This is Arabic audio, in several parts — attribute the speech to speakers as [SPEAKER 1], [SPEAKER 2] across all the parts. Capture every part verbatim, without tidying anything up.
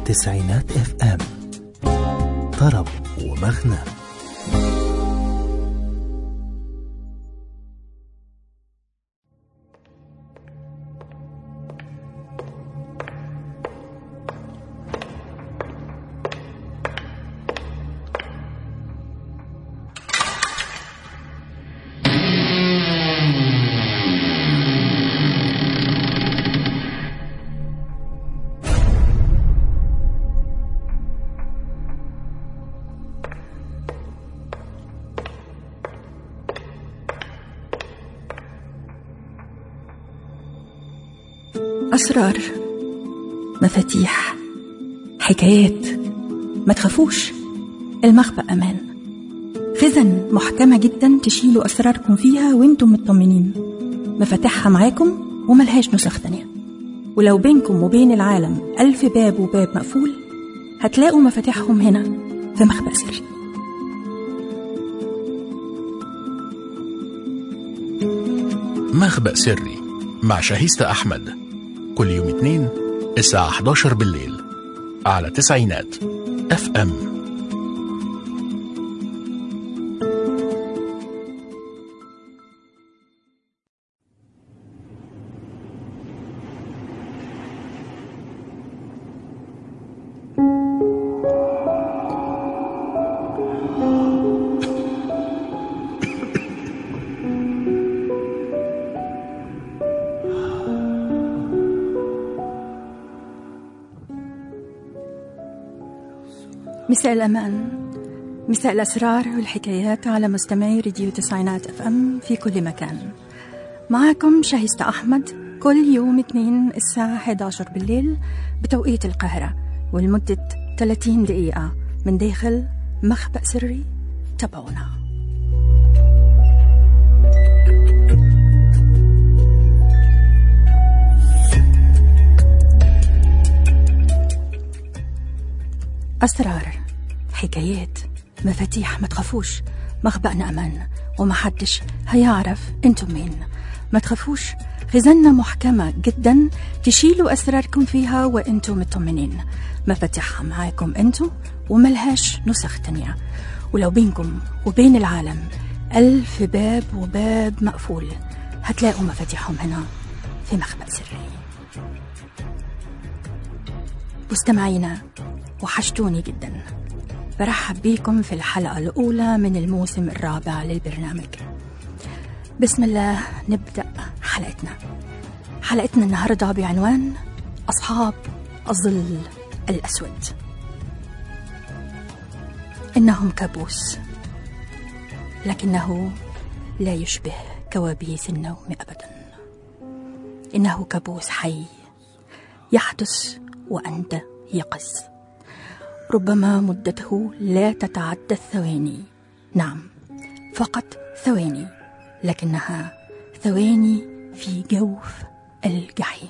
[SPEAKER 1] تسعينات اف ام، طرب ومغنى.
[SPEAKER 2] أسرار، مفاتيح، حكايات. ما تخافوش، المخبأ أمان. خزن محكمة جدا تشيلوا أسراركم فيها وانتم مطمنين. مفاتيحها معاكم وملهاش نسخ تانية. ولو بينكم وبين العالم ألف باب وباب مقفول، هتلاقوا مفاتيحهم هنا في مخبأ سري.
[SPEAKER 3] مخبأ سري مع شاهيستة أحمد، كل يوم اثنين الساعة إحدى عشر بالليل على تسعينات اف ام.
[SPEAKER 2] مساء الأمان، مساء الأسرار والحكايات على مستمعي راديو تسعينات اف ام في كل مكان. معاكم شاهيستة أحمد كل يوم اثنين الساعة إحدى عشر بالليل بتوقيت القاهرة، ولمدة ثلاثين دقيقة من داخل مخبأ سري. تابعونا. أسرار، حكايات، مفاتيح. ما تخافوش، مخبأنا أمان ومحدش هيعرف انتم مين. ما تخافوش، خزانة محكمة جدا تشيلوا أسراركم فيها وانتم مطمنين. مفاتيحها معاكم انتم وملهاش نسخ تانية. ولو بينكم وبين العالم ألف باب وباب مقفول، هتلاقوا مفاتيحهم هنا في مخبأ سري. مستمعينا، وحشتوني جدا. برحب بيكم في الحلقة الأولى من الموسم الرابع للبرنامج. بسم الله نبدأ حلقتنا. حلقتنا النهاردة بعنوان أصحاب الظل الأسود. إنهم كابوس، لكنه لا يشبه كوابيس النوم أبدا. إنه كابوس حي يحدث وأنت يقظ. ربما مدته لا تتعدى الثواني، نعم فقط ثواني، لكنها ثواني في جوف الجحيم.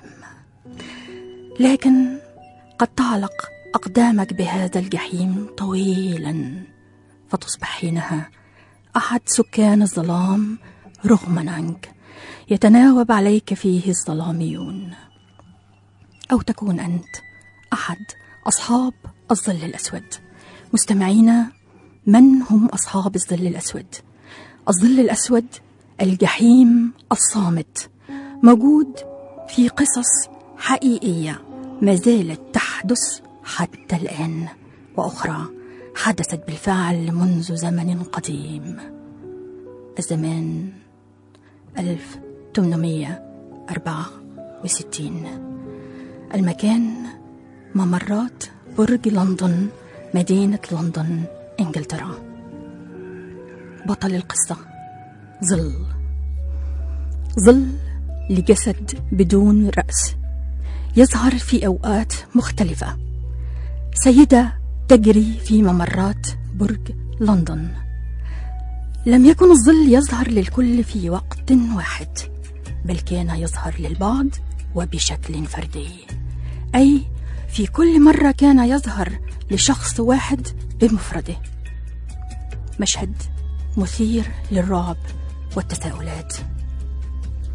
[SPEAKER 2] لكن قد تعلق أقدامك بهذا الجحيم طويلا، فتصبح حينها أحد سكان الظلام رغما عنك، يتناوب عليك فيه الظلاميون. أو تكون أنت أحد أصحاب الظل الأسود. مستمعينا، من هم أصحاب الظل الأسود؟ الظل الأسود الجحيم الصامت، موجود في قصص حقيقية ما زالت تحدث حتى الآن، وأخرى حدثت بالفعل منذ زمن قديم. الزمان ألف وثمانمائة وأربعة وستين. المكان ممرات برج لندن، مدينة لندن، إنجلترا. بطل القصة ظل، ظل لجسد بدون رأس، يظهر في أوقات مختلفة. سيدة تجري في ممرات برج لندن. لم يكن الظل يظهر للكل في وقت واحد، بل كان يظهر للبعض وبشكل فردي، أي في كل مرة كان يظهر لشخص واحد بمفرده. مشهد مثير للرعب والتساؤلات.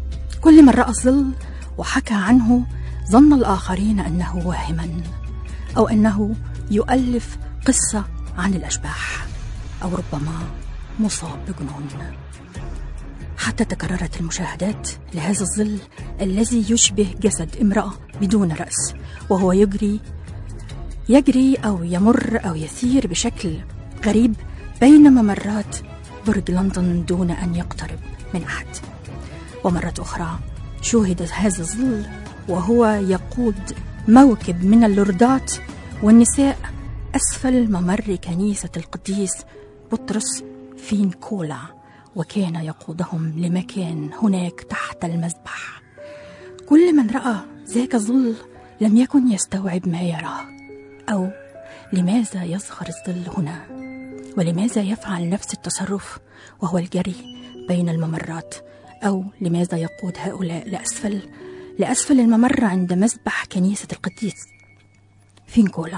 [SPEAKER 2] كل من رأى الظل وحكى عنه ظن الآخرين أنه واهما، أو أنه يؤلف قصة عن الأشباح، أو ربما مصاب بجنون. حتى تكررت المشاهدات لهذا الظل الذي يشبه جسد امرأة بدون رأس، وهو يجري يجري أو يمر أو يسير بشكل غريب بين ممرات برج لندن دون أن يقترب من أحد. ومرة أخرى شوهد هذا الظل وهو يقود موكب من اللوردات والنساء أسفل ممر كنيسة القديس بطرس في نيكولا، وكان يقودهم لمكان هناك تحت المذبح. كل من رأى ذاك الظل لم يكن يستوعب ما يراه، أو لماذا يظهر الظل هنا، ولماذا يفعل نفس التصرف وهو الجري بين الممرات، أو لماذا يقود هؤلاء لأسفل لأسفل الممر عند مذبح كنيسة القديس في نيكولا.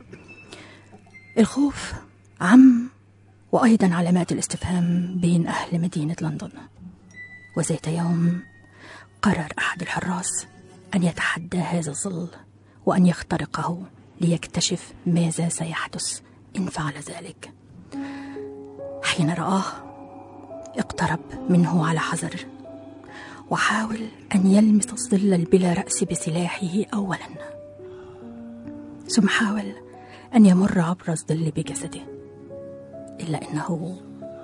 [SPEAKER 2] الخوف عم، وأيضا علامات الاستفهام بين أهل مدينة لندن. وذات يوم قرر أحد الحراس أن يتحدى هذا الظل وأن يخترقه ليكتشف ماذا سيحدث إن فعل ذلك. حين رآه اقترب منه على حذر، وحاول أن يلمس الظل البلا رأس بسلاحه أولا، ثم حاول أن يمر عبر الظل بجسده. إلا أنه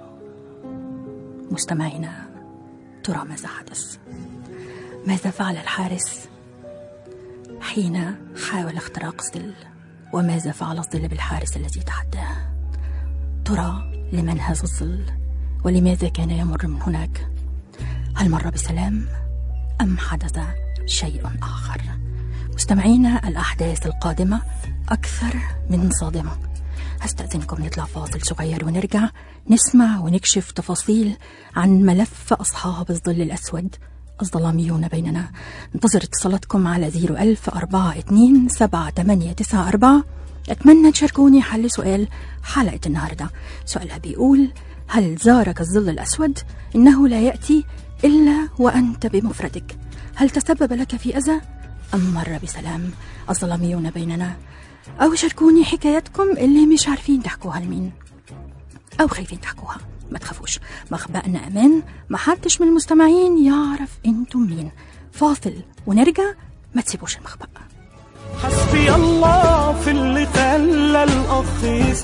[SPEAKER 2] مستمعينا، ترى ماذا حدث؟ ماذا فعل الحارس حين حاول اختراق الظل؟ وماذا فعل الظل بالحارس الذي تحداه؟ ترى لمن هذا الظل؟ ولماذا كان يمر من هناك؟ هل مر بسلام أم حدث شيء آخر؟ مستمعينا، الأحداث القادمة أكثر من صادمة. هستأذنكم نطلع فاصل صغير ونرجع نسمع ونكشف تفاصيل عن ملف أصحاب الظل الأسود الظلاميون بيننا. انتظر اتصالاتكم على زيرو ألف أربعة اتنين سبعة تمانية تسعة أربعة. أتمنى تشاركوني حل سؤال حلقة النهاردة. سؤالها بيقول: هل زارك الظل الأسود؟ إنه لا يأتي إلا وأنت بمفردك. هل تسبب لك في أذى أم مر بسلام؟ الظلاميون بيننا. أو شاركوني حكاياتكم اللي مش عارفين تحكوها لمين أو خايفين تحكوها. ما تخافوش، مخبأنا أمان، ما حدش من المستمعين يعرف انتم مين. فاصل ونرجع، ما تسيبوش المخبأ.
[SPEAKER 4] حسبي الله في اللي خلى الأخ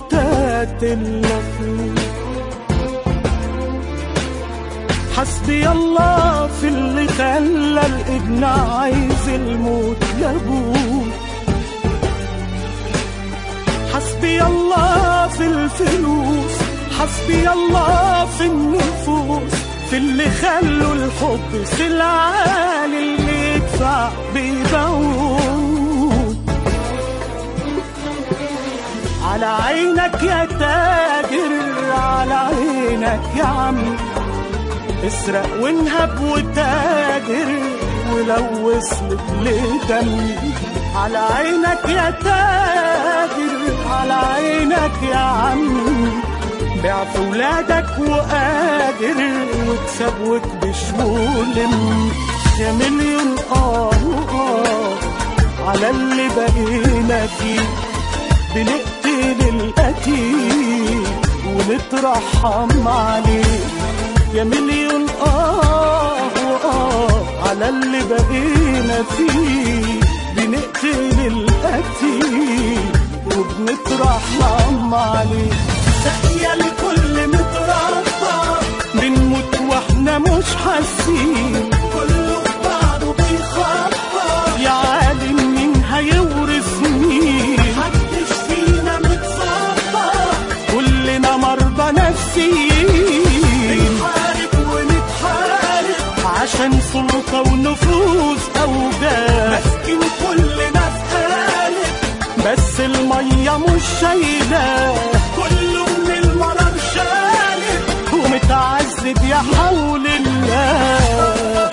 [SPEAKER 4] يستقتل، حسبي الله في اللي خلى الابن عايز الموت لابوه، حسبي الله في الفلوس، حسبي الله في النفوس، في اللي خلوا الحب سلعة اللي يدفع بيبيعوه. على عينك يا تاجر، على عينك يا عم، اسرق وانهب وتاجر ولو وصلت لدم. على عينك يا تاجر، على عينك يا عم، بيع في ولادك وقادر واكسب واكبش ولم. يا مليون آه آه على اللي بقينا فيه، بنقتل القتيل ونترحم عليه. يا مليون آه آه على اللي بقينا فيه، بنقتل القتيل وبنترحم عليه. ساقية لكل متربى، بنموت واحنا مش حاسين، كله بعضه بيخبى. يا عالم مين هيورث مين؟ محدش فينا متصبى، كلنا مرضى نفسيين، بنحارب ونتحارب عشان سلطة ونفوذ أوجاع. ماسكين كلنا في قالب، بس المية مش شايلاه، كله من المرض شالب ومتعذب يا حول الله.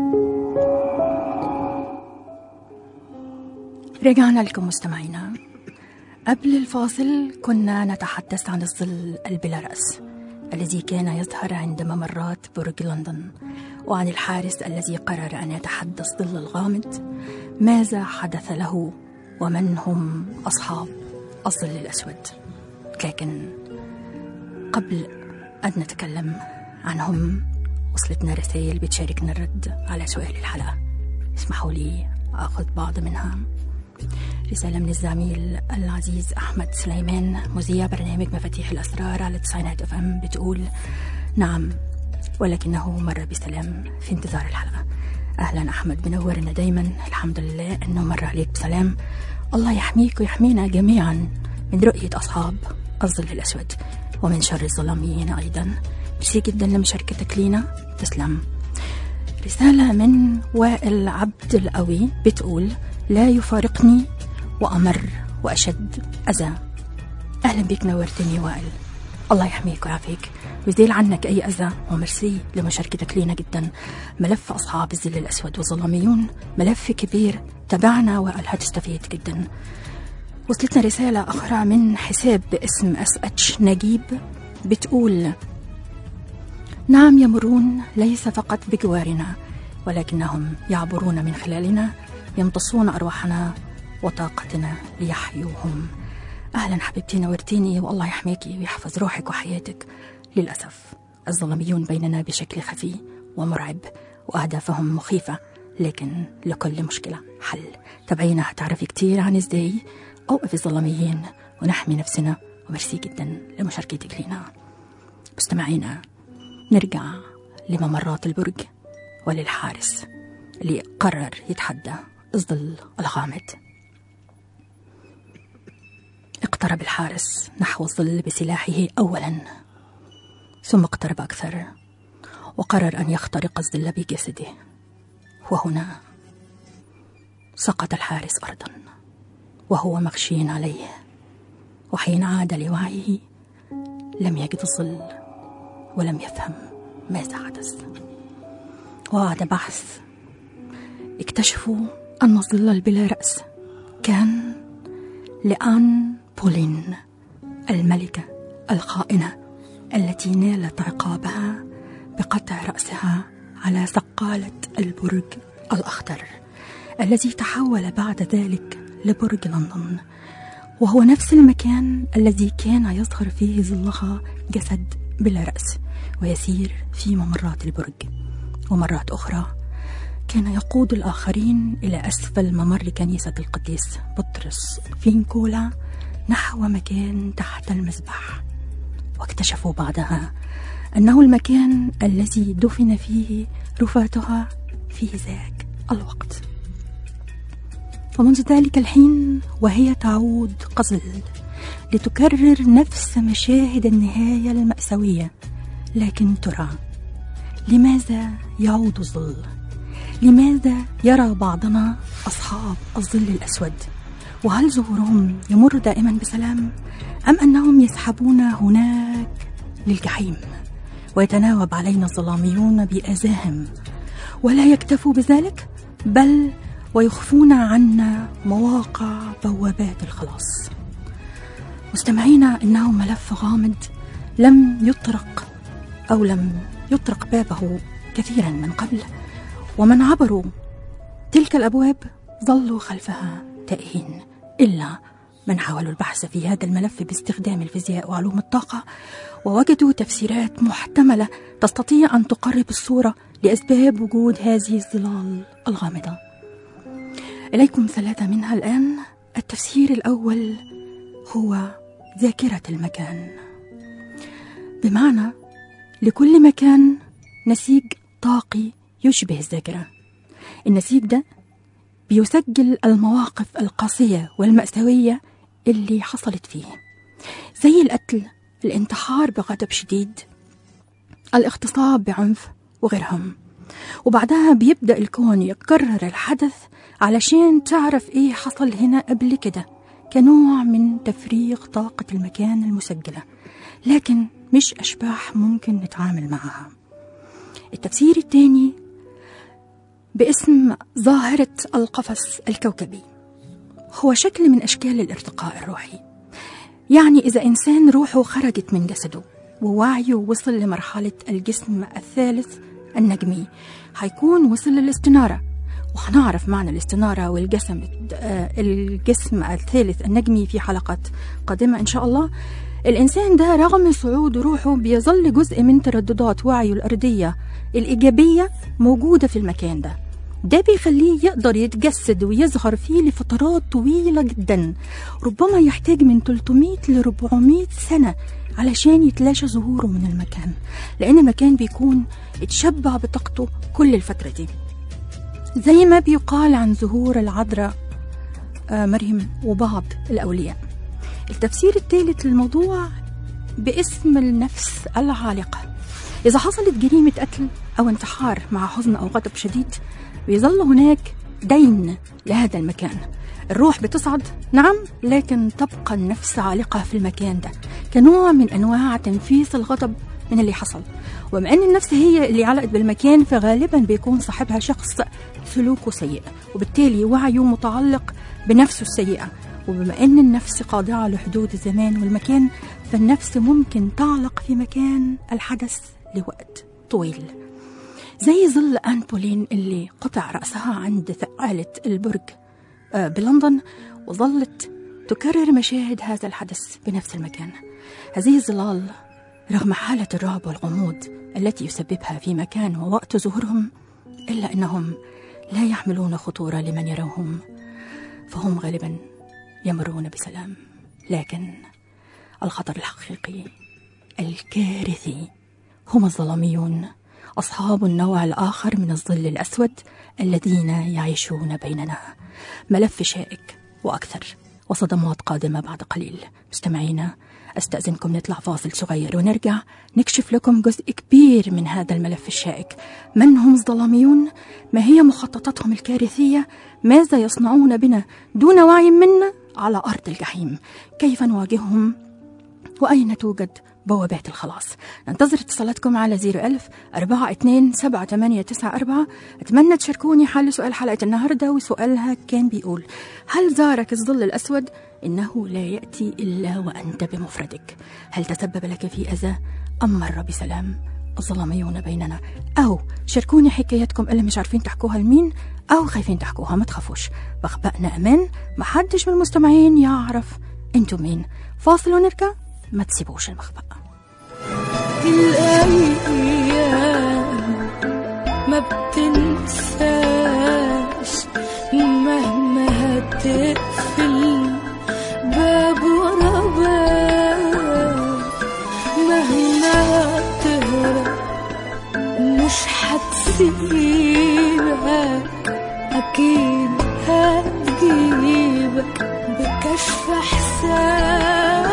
[SPEAKER 2] رجعنا لكم مستمعينا. قبل الفاصل كنا نتحدث عن الظل البلا رأس الذي كان يظهر عند ممرات برج لندن، وعن الحارس الذي قرر أن يتحدى الظل الغامض. ماذا حدث له ومن هم أصحاب الظل الأسود؟ لكن قبل أن نتكلم عنهم وصلتنا رسائل بتشاركنا الرد على سؤال الحلقة. اسمحوا لي أخذ بعض منها. رسالة من الزميل العزيز أحمد سليمان، مذيع برنامج مفاتيح الأسرار على تسعينات اف ام، بتقول: نعم ولكنه مر بسلام، في انتظار الحلقة. أهلا أحمد، بنورنا دايما. الحمد لله أنه مر عليك بسلام. الله يحميك ويحمينا جميعا من رؤية أصحاب الظل الأسود ومن شر الظلاميين أيضا. ميرسي جدا لمشاركتك لينا، تسلم. رسالة من وائل عبد القوي بتقول: لا يفارقني وأمر وأشد أذى. أهلا بك، نورتني وائل. الله يحميك ويعافيك ويزيل عنك أي أذى، ومرسي لمشاركتك لينا جدا. ملف أصحاب الظل الأسود والظلاميون ملف كبير، تابعنا وائل هتستفيد جدا. وصلتنا رسالة أخرى من حساب باسم اس اتش نجيب بتقول: نعم يمرون ليس فقط بجوارنا ولكنهم يعبرون من خلالنا، يمتصون أرواحنا وطاقتنا ليحيوهم. أهلا حبيبتي، نورتيني، والله يحميكي ويحفظ روحك وحياتك. للأسف الظلاميون بيننا بشكل خفي ومرعب وأهدافهم مخيفة، لكن لكل مشكلة حل. تابعينا هتعرفي كتير عن ازاي أوقف الظلاميين ونحمي نفسنا. ومرسي جدا لمشاركتك لنا. مستمعينا، نرجع لممرات البرج وللحارس اللي قرر يتحدى الظل الغامض. اقترب الحارس نحو الظل بسلاحه أولا، ثم اقترب أكثر وقرر أن يخترق الظل بجسده. وهنا سقط الحارس أرضا وهو مغشي عليه، وحين عاد لوعيه لم يجد الظل ولم يفهم ماذا حدث. وبعد بحث اكتشفوا أن الظل البلا رأس كان لآن بولين، الملكة الخائنة التي نالت عقابها بقطع رأسها على ثقالة البرج الأخضر الذي تحول بعد ذلك لبرج لندن، وهو نفس المكان الذي كان يظهر فيه ظلها جسد بلا رأس ويسير في ممرات البرج. ومرات أخرى كان يقود الآخرين إلى أسفل ممر كنيسة القديس بطرس في نكولا نحو مكان تحت المذبح، واكتشفوا بعدها أنه المكان الذي دفن فيه رفاتها في ذاك الوقت. ومنذ ذلك الحين وهي تعود قزل لتكرر نفس مشاهد النهاية المأساوية. لكن ترى لماذا يعود الظل؟ لماذا يرى بعضنا أصحاب الظل الأسود؟ وهل ظهورهم يمر دائما بسلام، أم أنهم يسحبون هناك للجحيم ويتناوب علينا الظلاميون بأذاهم؟ ولا يكتفوا بذلك، بل ويخفون عنا مواقع بوابات الخلاص. مستمعينا، إنه ملف غامض لم يطرق أو لم يطرق بابه كثيرا من قبل، ومن عبروا تلك الأبواب ظلوا خلفها تائهين، إلا من حاولوا البحث في هذا الملف باستخدام الفيزياء وعلوم الطاقة، ووجدوا تفسيرات محتملة تستطيع أن تقرب الصورة لأسباب وجود هذه الظلال الغامضة. إليكم ثلاثة منها الآن. التفسير الأول هو ذاكرة المكان، بمعنى لكل مكان نسيج طاقي يشبه الذاكرة. النسيج ده بيسجل المواقف القاسية والمأساوية اللي حصلت فيه، زي القتل، الانتحار بغضب شديد، الاغتصاب بعنف وغيرهم. وبعدها بيبدأ الكون يكرر الحدث علشان تعرف ايه حصل هنا قبل كده، كنوع من تفريغ طاقة المكان المسجلة، لكن مش أشباح ممكن نتعامل معها. التفسير الثاني باسم ظاهرة القفص الكوكبي، هو شكل من أشكال الارتقاء الروحي يعني إذا إنسان روحه خرجت من جسده ووعيه وصل لمرحلة الجسم الثالث النجمي، هيكون وصل للاستنارة، وهنعرف معنى الاستنارة والجسم الجسم الثالث النجمي في حلقات قادمة إن شاء الله. الإنسان ده رغم صعود روحه بيظل جزء من ترددات وعيه الأرضية الإيجابية موجودة في المكان ده. ده بيخليه يقدر يتجسد ويظهر فيه لفترات طويلة جدا، ربما يحتاج من ثلاثمائة ل أربعمائة سنة علشان يتلاشى ظهوره من المكان، لأن المكان بيكون اتشبع بطاقته كل الفترة دي. زي ما بيقال عن ظهور العذراء مريم وبعض الأولياء. التفسير الثالث للموضوع باسم النفس العالقة. إذا حصلت جريمة قتل أو انتحار مع حزن أو غضب شديد، بيظل هناك دين لهذا المكان. الروح بتصعد نعم، لكن تبقى النفس عالقة في المكان ده كنوع من أنواع تنفيس الغضب من اللي حصل. وبما أن النفس هي اللي علقت بالمكان، فغالبا بيكون صاحبها شخص سلوكه سيء، وبالتالي وعيه متعلق بنفسه السيئة. وبما أن النفس خاضعة لحدود الزمان والمكان، فالنفس ممكن تعلق في مكان الحدث لوقت طويل، زي ظل آن بولين اللي قطع رأسها عند ثقالة البرج بلندن، وظلت تكرر مشاهد هذا الحدث بنفس المكان. هذه الظلال رغم حالة الرعب والغموض التي يسببها في مكان ووقت ظهورهم، إلا أنهم لا يحملون خطورة لمن يروهم، فهم غالبا يمرون بسلام. لكن الخطر الحقيقي الكارثي هم الظلاميون، أصحاب النوع الآخر من الظل الأسود الذين يعيشون بيننا. ملف شائك وأكثر، وصدمات قادمة بعد قليل. مستمعينا، أستأذنكم نطلع فاصل صغير ونرجع نكشف لكم جزء كبير من هذا الملف الشائك. من هم الظلاميون؟ ما هي مخططاتهم الكارثية؟ ماذا يصنعون بنا دون وعي منا على أرض الجحيم؟ كيف نواجههم؟ وأين توجد بوابات الخلاص؟ ننتظر اتصالاتكم على زيرو ألف أربعة اثنين سبعة ثمانية تسعة أربعة. أتمنى تشاركوني حل سؤال حلقة النهاردة، وسؤالها كان بيقول: هل زارك الظل الأسود؟ إنه لا يأتي إلا وأنت بمفردك. هل تسبب لك في أذى أم مر بسلام؟ الظلاميون بيننا. أو شاركوني حكاياتكم اللي مش عارفين تحكوها لمين أو خايفين تحكوها. ما تخافوش، بخبأنا أمان، محدش من المستمعين يعرف انتم مين. فاصل ونرجع، ما تسيبوش المخبأ.
[SPEAKER 5] الأيام ما بتنساش مهما هتقفل باب ورا باب، مهما هتهرب مش هتسيبك، أكيد هتجيبك بكشف حساب.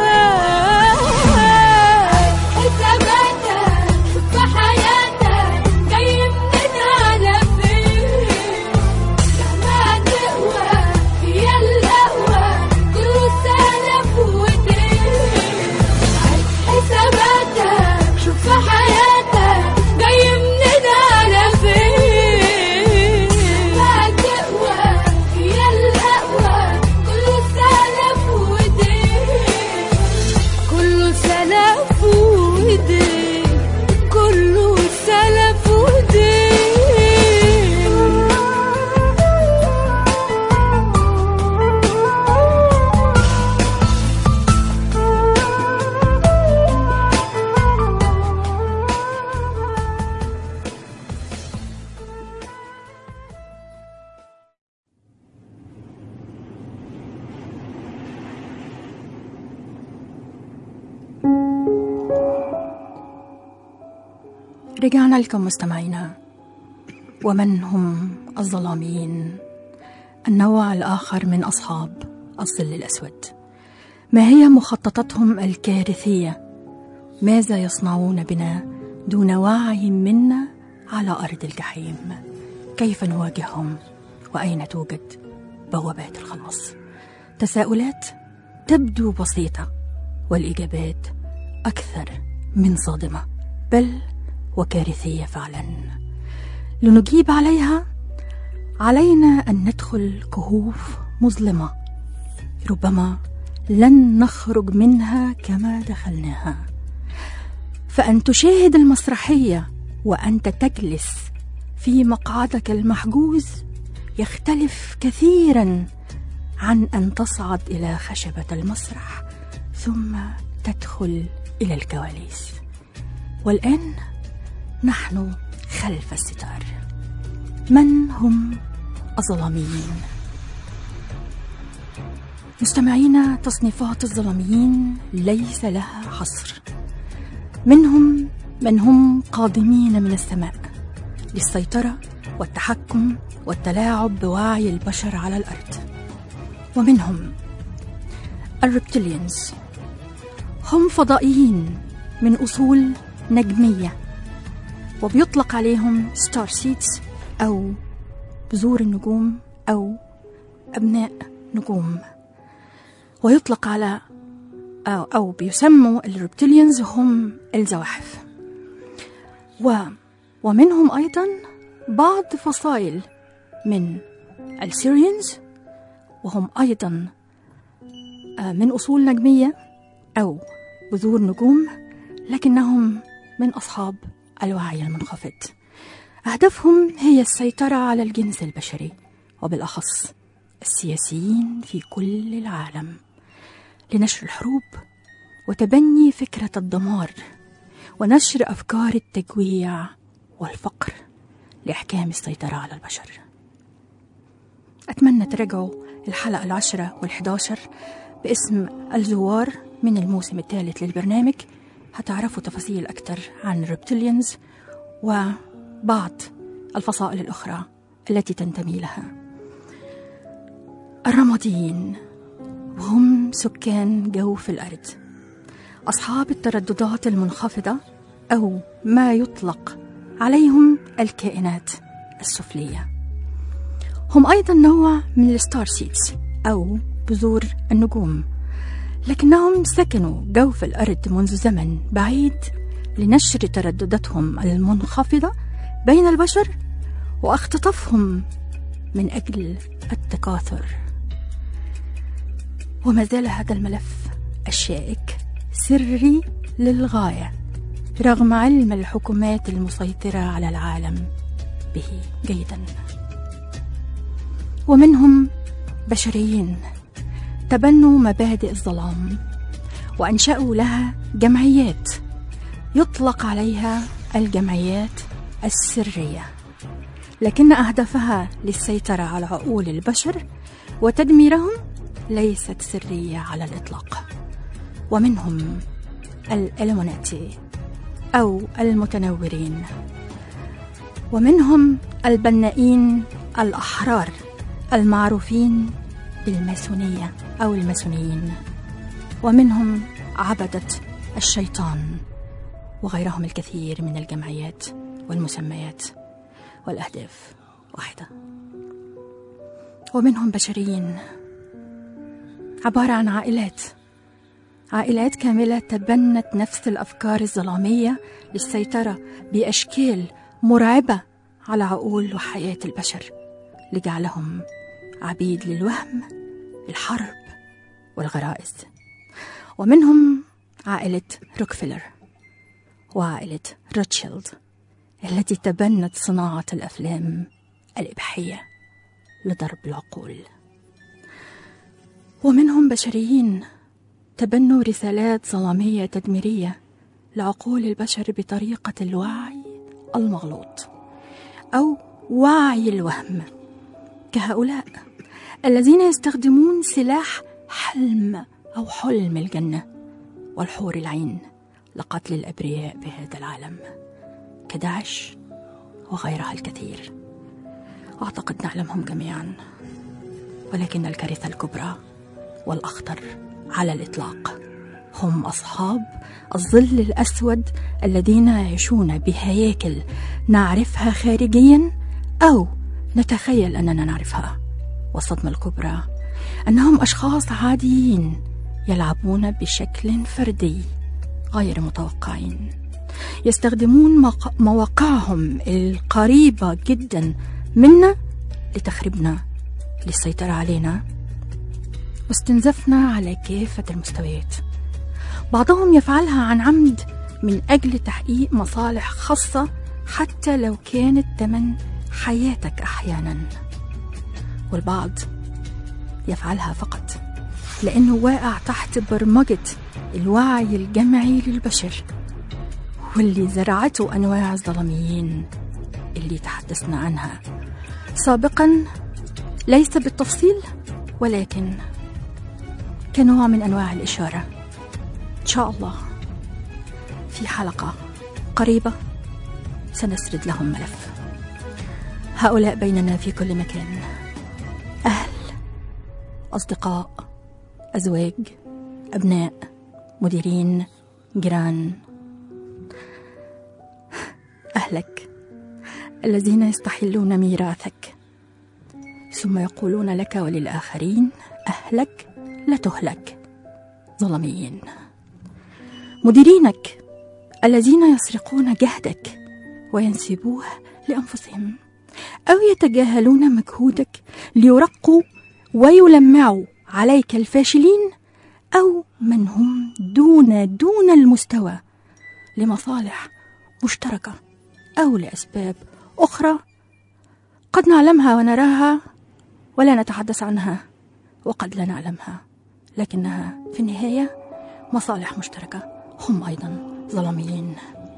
[SPEAKER 2] رجعنا لكم مستمعينا. ومن هم الظلاميين؟ النوع الآخر من أصحاب الظل الأسود. ما هي مخططاتهم الكارثية؟ ماذا يصنعون بنا دون وعي منا على أرض الجحيم؟ كيف نواجههم؟ وأين توجد بوابات الخلاص؟ تساؤلات تبدو بسيطة، والإجابات أكثر من صادمة، بل وكارثية فعلا. لنجيب عليها علينا أن ندخل كهوف مظلمة ربما لن نخرج منها كما دخلناها. فأن تشاهد المسرحية وأنت تجلس في مقعدك المحجوز يختلف كثيرا عن أن تصعد إلى خشبة المسرح ثم تدخل إلى الكواليس. والآن نحن خلف الستار. من هم الظلاميين؟ مستمعينا، تصنيفات الظلاميين ليس لها حصر. منهم من هم قادمين من السماء للسيطرة والتحكم والتلاعب بوعي البشر على الأرض، ومنهم الريبتيليانز، هم فضائيين من أصول نجمية وبيطلق عليهم ستار سيدز أو بذور النجوم أو أبناء نجوم، ويطلق على أو, أو بيسموا الريبتيليانز هم الزواحف. و ومنهم أيضا بعض فصائل من السيريانز، وهم أيضا من أصول نجمية أو بذور نجوم، لكنهم من أصحاب الوعي المنخفض. أهدافهم هي السيطرة على الجنس البشري وبالأخص السياسيين في كل العالم، لنشر الحروب وتبني فكرة الدمار ونشر أفكار التجويع والفقر لإحكام السيطرة على البشر. أتمنى تراجعوا الحلقة العشرة والحداشر باسم الزوار من الموسم الثالث للبرنامج، هتعرفوا تفاصيل أكتر عن الريبتيليانز وبعض الفصائل الأخرى التي تنتمي لها. الرماديين هم سكان جوف الأرض، أصحاب الترددات المنخفضة أو ما يطلق عليهم الكائنات السفلية. هم أيضا نوع من الستار سيدز أو بذور النجوم، لكنهم سكنوا جوف الأرض منذ زمن بعيد لنشر تردداتهم المنخفضة بين البشر واختطافهم من أجل التكاثر. وما زال هذا الملف الشائك سري للغاية رغم علم الحكومات المسيطرة على العالم به جيدا. ومنهم بشريين تبنوا مبادئ الظلام وأنشأوا لها جمعيات يطلق عليها الجمعيات السرية، لكن أهدافها للسيطرة على عقول البشر وتدميرهم ليست سرية على الإطلاق. ومنهم الإلوميناتي أو المتنورين، ومنهم البنائين الأحرار المعروفين بالماسونية أو الماسونيين، ومنهم عبدة الشيطان وغيرهم الكثير من الجمعيات والمسميات والأهداف واحدة. ومنهم بشريين عبارة عن عائلات عائلات كاملة تبنت نفس الأفكار الظلامية للسيطرة بأشكال مرعبة على عقول وحياة البشر لجعلهم عبيد للوهم، الحرب والغرائز. ومنهم عائلة روكفيلر وعائلة روتشيلد التي تبنت صناعة الأفلام الإباحية لضرب العقول. ومنهم بشريين تبنوا رسالات ظلامية تدميرية لعقول البشر بطريقة الوعي المغلوط أو وعي الوهم، كهؤلاء الذين يستخدمون سلاح حلم أو حلم الجنة والحور العين لقتل الأبرياء بهذا العالم، كداعش وغيرها الكثير. أعتقد نعلمهم جميعا، ولكن الكارثة الكبرى والأخطر على الإطلاق هم أصحاب الظل الأسود الذين يعيشون بهياكل نعرفها خارجيا أو نتخيل أننا نعرفها. والصدمة الكبرى أنهم أشخاص عاديين يلعبون بشكل فردي غير متوقعين، يستخدمون مواقعهم القريبة جدا منا لتخريبنا، للسيطرة علينا واستنزفنا على كافة المستويات. بعضهم يفعلها عن عمد من أجل تحقيق مصالح خاصة حتى لو كانت ثمن حياتك أحيانا، والبعض يفعلها فقط لأنه واقع تحت برمجة الوعي الجمعي للبشر، واللي زرعته أنواع الظلميين اللي تحدثنا عنها سابقا، ليس بالتفصيل ولكن كنوع من أنواع الإشارة. إن شاء الله في حلقة قريبة سنسرد لهم ملف. هؤلاء بيننا في كل مكان، أهل، أصدقاء، أزواج، أبناء، مديرين، جيران. أهلك الذين يستحلون ميراثك ثم يقولون لك وللآخرين أهلك لا تهلك، ظلميين. مديرينك الذين يسرقون جهدك وينسبوه لأنفسهم أو يتجاهلون مجهودك ليرقوا ويلمعوا عليك الفاشلين أو من هم دون دون المستوى لمصالح مشتركة أو لأسباب أخرى قد نعلمها ونراها ولا نتحدث عنها، وقد لا نعلمها لكنها في النهاية مصالح مشتركة، هم أيضا ظلميين.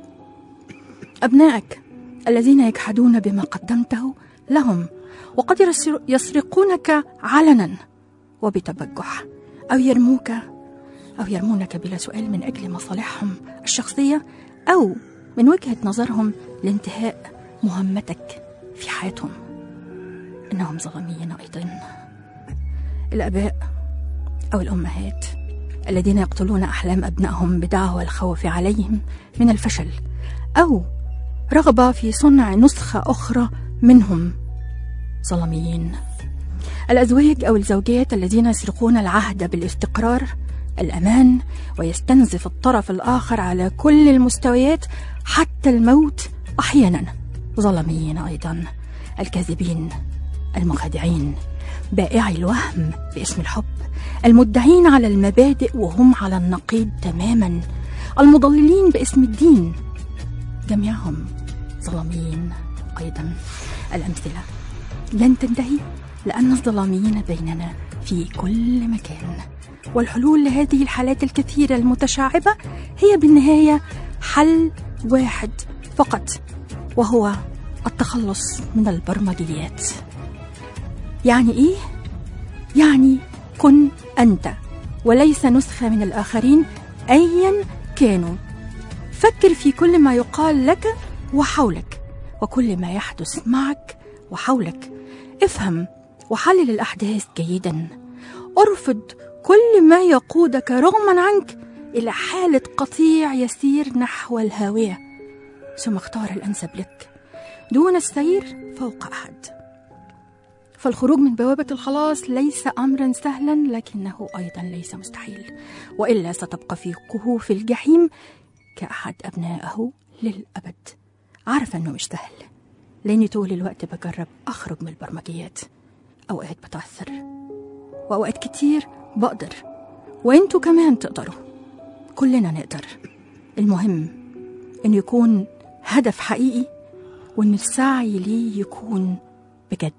[SPEAKER 2] أبنائك الذين يجحدون بما قدمته لهم وقد يسرقونك علنا وبتبجح أو يرموك أو يرمونك بلا سؤال من أجل مصالحهم الشخصية أو من وجهة نظرهم لانتهاء مهمتك في حياتهم، إنهم ظلميين أيضا. الآباء أو الأمهات الذين يقتلون أحلام أبنائهم بدعوى الخوف عليهم من الفشل أو رغبة في صنع نسخة أخرى منهم، ظلميين. الأزواج أو الزوجات الذين يسرقون العهد بالاستقرار، الأمان، ويستنزف الطرف الآخر على كل المستويات حتى الموت أحيانا، ظلميين أيضا. الكاذبين، المخادعين، بائعي الوهم باسم الحب، المدعين على المبادئ وهم على النقيض تماما، المضللين باسم الدين، جميعهم ظلميين أيضا. الأمثلة لن تنتهي لأن الظلاميين بيننا في كل مكان، والحلول لهذه الحالات الكثيرة المتشعبة هي بالنهاية حل واحد فقط، وهو التخلص من البرمجيات. يعني إيه؟ يعني كن أنت وليس نسخة من الآخرين أيا كانوا. فكر في كل ما يقال لك وحولك وكل ما يحدث معك وحولك. افهم وحلل الأحداث جيدا. ارفض كل ما يقودك رغما عنك إلى حالة قطيع يسير نحو الهاوية، ثم اختار الأنسب لك دون السير فوق أحد. فالخروج من بوابة الخلاص ليس أمرا سهلا، لكنه أيضا ليس مستحيل، وإلا ستبقى في كهوف الجحيم كأحد أبنائه للأبد. عارفة أنه مش سهل، لأني طول الوقت بجرب أخرج من البرمجيات. أوقات بتعثر وأوقات كتير بقدر، وإنتوا كمان تقدروا، كلنا نقدر. المهم إنه يكون هدف حقيقي وإن السعي ليه يكون بجد.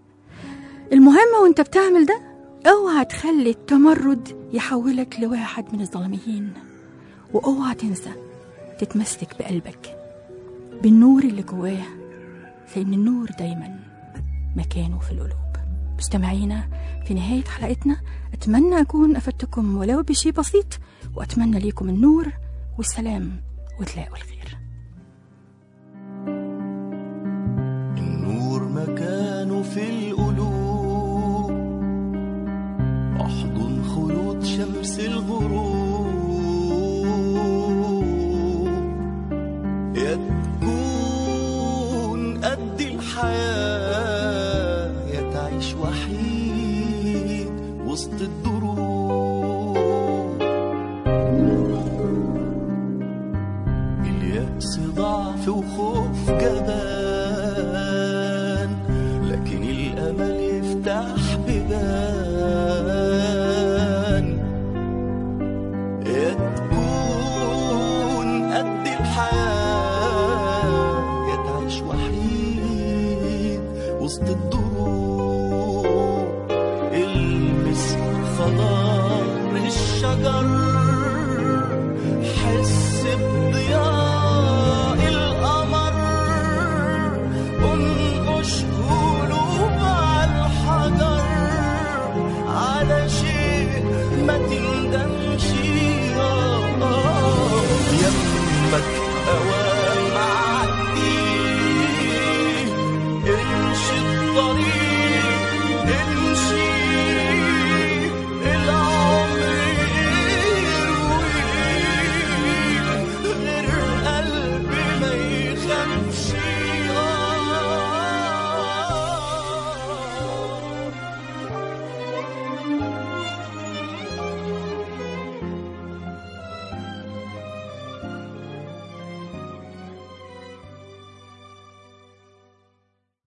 [SPEAKER 2] المهم وإنت بتعمل ده اوعى تخلي التمرد يحولك لواحد من الظلميين، واوعى تنسى تتمسك بقلبك بالنور اللي جواه، لأن النور دايما مكانه في القلوب. مستمعينا، في نهاية حلقتنا أتمنى أكون أفدتكم ولو بشيء بسيط، وأتمنى ليكم النور والسلام وتلاقوا الخير.
[SPEAKER 4] النور مكانه في القلوب، أحضن خيوط شمس الغروب، يا تكون قد الحياة يا تعيش وحيد وسط الدروب. اليأس ضعف وخوف جبان، لكن الأمل يفتح بيبان. يا تكون قد الحياة يا تعيش وحيد وسط الدروب. المس خضار الشجر، حس بضياء القمر، انقش قلوب على الحجر على شيء ما تندم